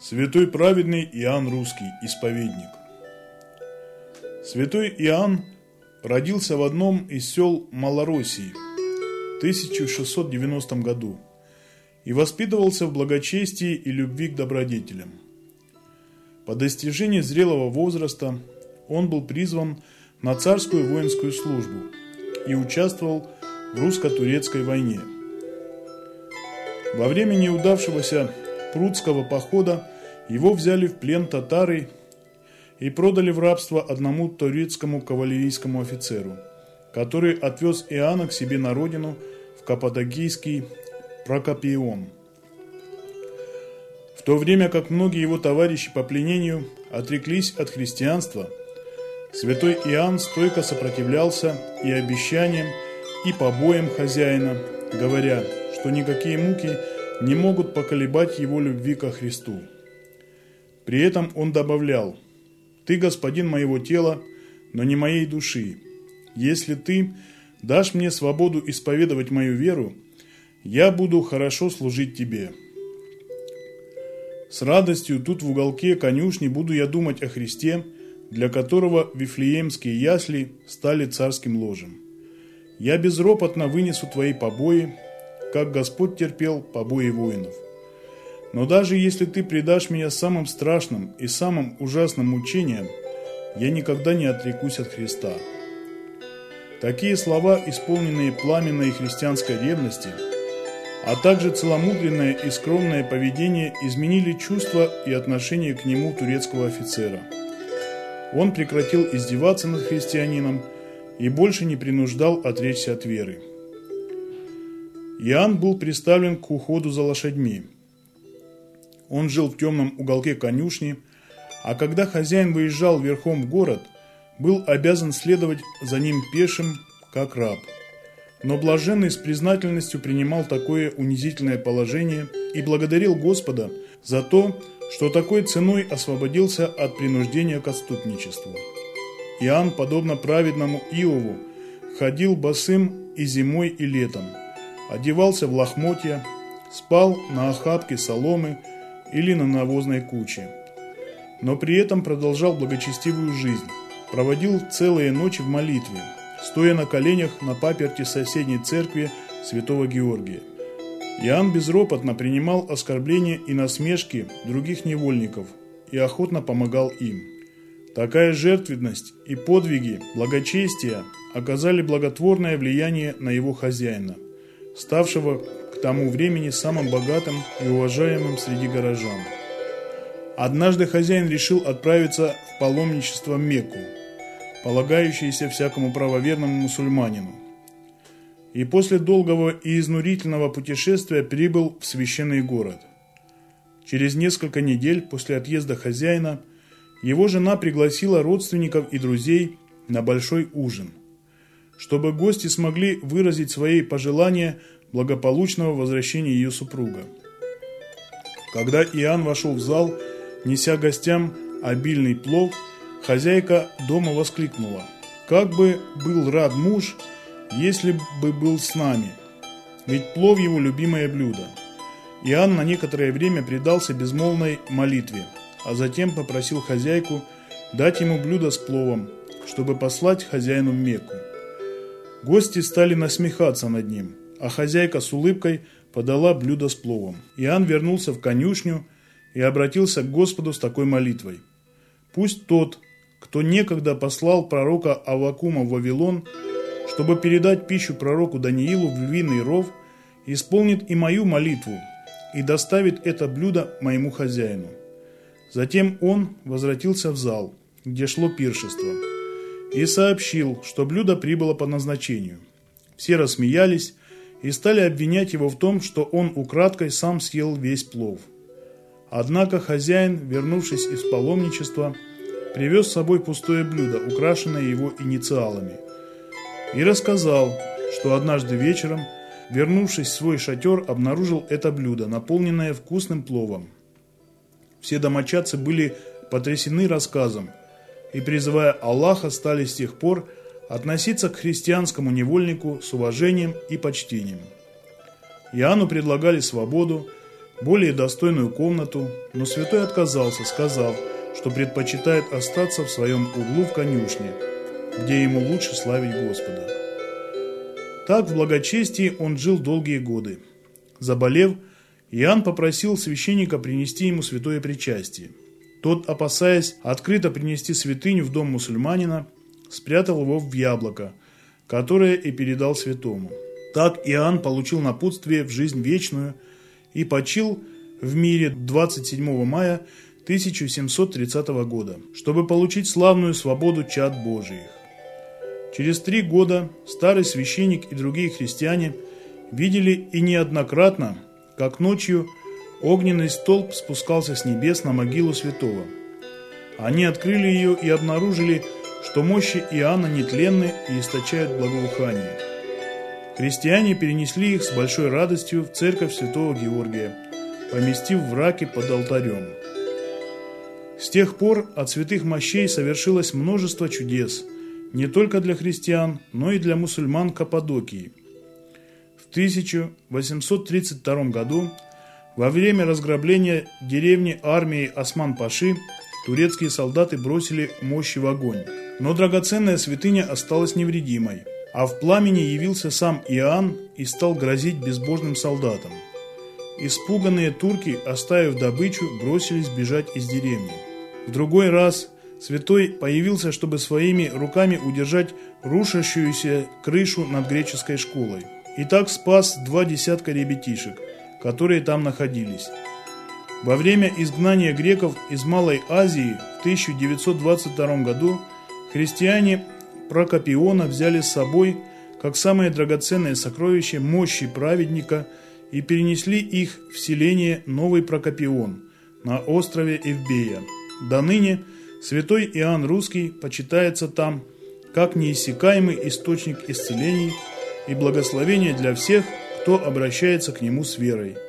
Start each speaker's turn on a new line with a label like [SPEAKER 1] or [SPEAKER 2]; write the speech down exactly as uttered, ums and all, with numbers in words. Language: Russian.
[SPEAKER 1] Святой праведный Иоанн Русский, исповедник. Святой Иоанн родился в одном из сел Малороссии в тысяча шестьсот девяностом году и воспитывался в благочестии и любви к добродетелям. По достижении зрелого возраста он был призван на царскую воинскую службу и участвовал в русско-турецкой войне. Во время неудавшегося Прудского похода его взяли в плен татары и продали в рабство одному турецкому кавалерийскому офицеру, который отвез Иоанна к себе на родину в Каппадокийский Прокопион. В то время как многие его товарищи по пленению отреклись от христианства, святой Иоанн стойко сопротивлялся и обещаниям, и побоям хозяина, говоря, что никакие муки не могут поколебать его любви ко Христу. При этом он добавлял: «Ты господин моего тела, но не моей души. Если ты дашь мне свободу исповедовать мою веру, я буду хорошо служить тебе. С радостью тут в уголке конюшни буду я думать о Христе, для которого вифлеемские ясли стали царским ложем. Я безропотно вынесу твои побои, как Господь терпел побои воинов. Но даже если ты предашь меня самым страшным и самым ужасным мучениям, я никогда не отрекусь от Христа». Такие слова, исполненные пламенной христианской ревности, а также целомудренное и скромное поведение, изменили чувства и отношение к нему турецкого офицера. Он прекратил издеваться над христианином и больше не принуждал отречься от веры. Иоанн был приставлен к уходу за лошадьми. Он жил в темном уголке конюшни, а когда хозяин выезжал верхом в город, был обязан следовать за ним пешим, как раб. Но блаженный с признательностью принимал такое унизительное положение и благодарил Господа за то, что такой ценой освободился от принуждения к отступничеству. Иоанн, подобно праведному Иову, ходил босым и зимой, и летом, одевался в лохмотья, спал на охапке соломы или на навозной куче, но при этом продолжал благочестивую жизнь, проводил целые ночи в молитве, стоя на коленях на паперти соседней церкви святого Георгия. Иоанн безропотно принимал оскорбления и насмешки других невольников и охотно помогал им. Такая жертвенность и подвиги благочестия оказали благотворное влияние на его хозяина, ставшего к тому времени самым богатым и уважаемым среди горожан. Однажды хозяин решил отправиться в паломничество в Мекку, полагающееся всякому правоверному мусульманину, и после долгого и изнурительного путешествия прибыл в священный город. Через несколько недель после отъезда хозяина его жена пригласила родственников и друзей на большой ужин, чтобы гости смогли выразить свои пожелания благополучного возвращения ее супруга. Когда Иоанн вошел в зал, неся гостям обильный плов, хозяйка дома воскликнула: «Как бы был рад муж, если бы был с нами, ведь плов его любимое блюдо». Иоанн на некоторое время предался безмолвной молитве, а затем попросил хозяйку дать ему блюдо с пловом, чтобы послать хозяину в Мекку. Гости стали насмехаться над ним, а хозяйка с улыбкой подала блюдо с пловом. Иоанн вернулся в конюшню и обратился к Господу с такой молитвой: «Пусть тот, кто некогда послал пророка Аввакума в Вавилон, чтобы передать пищу пророку Даниилу в львиный ров, исполнит и мою молитву и доставит это блюдо моему хозяину». Затем он возвратился в зал, где шло пиршество, и сообщил, что блюдо прибыло по назначению. Все рассмеялись и стали обвинять его в том, что он украдкой сам съел весь плов. Однако хозяин, вернувшись из паломничества, привез с собой пустое блюдо, украшенное его инициалами, и рассказал, что однажды вечером, вернувшись в свой шатер, обнаружил это блюдо, наполненное вкусным пловом. Все домочадцы были потрясены рассказом и, призывая Аллаха, стали с тех пор относиться к христианскому невольнику с уважением и почтением. Иоанну предлагали свободу, более достойную комнату, но святой отказался, сказав, что предпочитает остаться в своем углу в конюшне, где ему лучше славить Господа. Так в благочестии он жил долгие годы. Заболев, Иоанн попросил священника принести ему святое причастие. Тот, опасаясь открыто принести святыню в дом мусульманина, спрятал его в яблоко, которое и передал святому. Так Иоанн получил напутствие в жизнь вечную и почил в мире двадцать седьмого мая тысяча семьсот тридцатого года, чтобы получить славную свободу чад Божиих. Через три года старый священник и другие христиане видели и неоднократно, как ночью огненный столб спускался с небес на могилу святого. Они открыли ее и обнаружили, что мощи Иоанна нетленны и источают благоухание. Христиане перенесли их с большой радостью в церковь святого Георгия, поместив в раке под алтарем. С тех пор от святых мощей совершилось множество чудес, не только для христиан, но и для мусульман Каппадокии. В тысяча восемьсот тридцать втором году, во время разграбления деревни армией Осман-Паши, турецкие солдаты бросили мощи в огонь. Но драгоценная святыня осталась невредимой, а в пламени явился сам Иоанн и стал грозить безбожным солдатам. Испуганные турки, оставив добычу, бросились бежать из деревни. В другой раз святой появился, чтобы своими руками удержать рушащуюся крышу над греческой школой. И так спас два десятка ребятишек, которые там находились. Во время изгнания греков из Малой Азии в тысяча девятьсот двадцать втором году христиане Прокопиона взяли с собой, как самое драгоценное сокровище, мощи праведника и перенесли их в селение Новый Прокопион на острове Эвбея. До ныне святой Иоанн Русский почитается там как неиссякаемый источник исцелений и благословения для всех, кто обращается к нему с верой.